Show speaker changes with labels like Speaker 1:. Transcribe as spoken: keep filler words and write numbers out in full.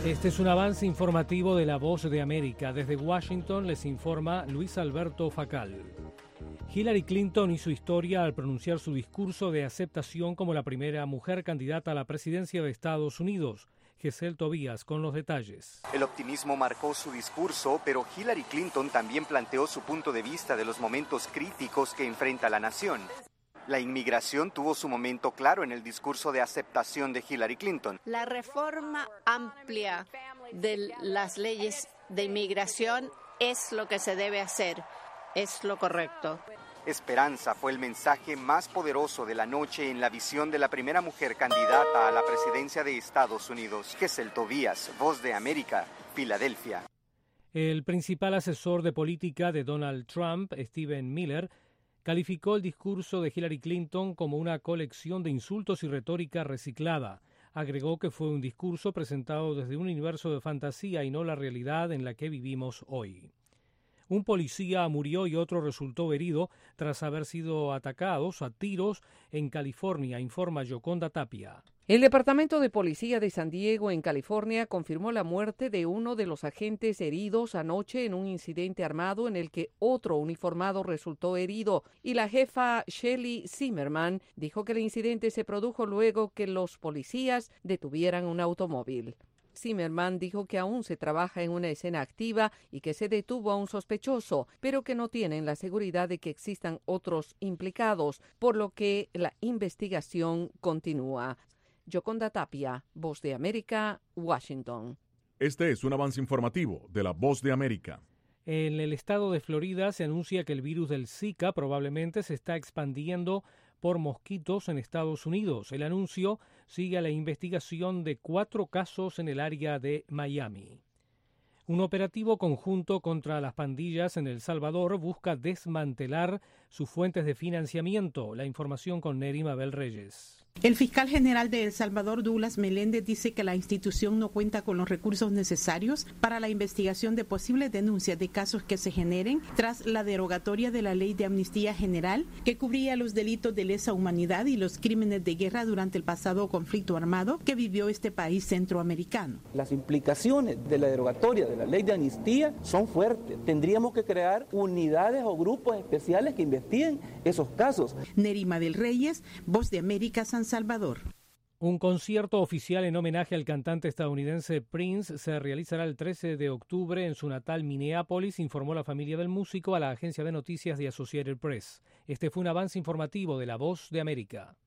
Speaker 1: Este es un avance informativo de La Voz de América. Desde Washington les informa Luis Alberto Facal. Hillary Clinton hizo historia al pronunciar su discurso de aceptación como la primera mujer candidata a la presidencia de Estados Unidos. Gesell Tobías con los detalles.
Speaker 2: El optimismo marcó su discurso, pero Hillary Clinton también planteó su punto de vista de los momentos críticos que enfrenta la nación. La inmigración tuvo su momento claro en el discurso de aceptación de Hillary Clinton.
Speaker 3: La reforma amplia de las leyes de inmigración es lo que se debe hacer, es lo correcto.
Speaker 2: Esperanza fue el mensaje más poderoso de la noche en la visión de la primera mujer candidata a la presidencia de Estados Unidos. Gesell Tobías, Voz de América, Filadelfia.
Speaker 1: El principal asesor de política de Donald Trump, Stephen Miller, calificó el discurso de Hillary Clinton como una colección de insultos y retórica reciclada. Agregó que fue un discurso presentado desde un universo de fantasía y no la realidad en la que vivimos hoy. Un policía murió y otro resultó herido tras haber sido atacados a tiros en California, informa Yoconda Tapia.
Speaker 4: El Departamento de Policía de San Diego, en California, confirmó la muerte de uno de los agentes heridos anoche en un incidente armado en el que otro uniformado resultó herido, y la jefa Shelley Zimmerman dijo que el incidente se produjo luego que los policías detuvieran un automóvil. Zimmerman dijo que aún se trabaja en una escena activa y que se detuvo a un sospechoso, pero que no tienen la seguridad de que existan otros implicados, por lo que la investigación continúa. Yoconda Tapia, Voz de América, Washington.
Speaker 5: Este es un avance informativo de la Voz de América.
Speaker 1: En el estado de Florida se anuncia que el virus del Zika probablemente se está expandiendo por mosquitos en Estados Unidos. El anuncio sigue a la investigación de cuatro casos en el área de Miami. Un operativo conjunto contra las pandillas en El Salvador busca desmantelar sus fuentes de financiamiento. La información con Neri Mabel Reyes.
Speaker 6: El fiscal general de El Salvador, Douglas Meléndez, dice que la institución no cuenta con los recursos necesarios para la investigación de posibles denuncias de casos que se generen tras la derogatoria de la Ley de Amnistía General, que cubría los delitos de lesa humanidad y los crímenes de guerra durante el pasado conflicto armado que vivió este país centroamericano.
Speaker 7: Las implicaciones de la derogatoria de la Ley de Amnistía son fuertes. Tendríamos que crear unidades o grupos especiales que investiguen esos casos.
Speaker 6: Nerima del Reyes, Voz de América, San Salvador.
Speaker 1: Un concierto oficial en homenaje al cantante estadounidense Prince se realizará el trece de octubre en su natal Minneapolis, informó la familia del músico a la agencia de noticias de Associated Press. Este fue un avance informativo de La Voz de América.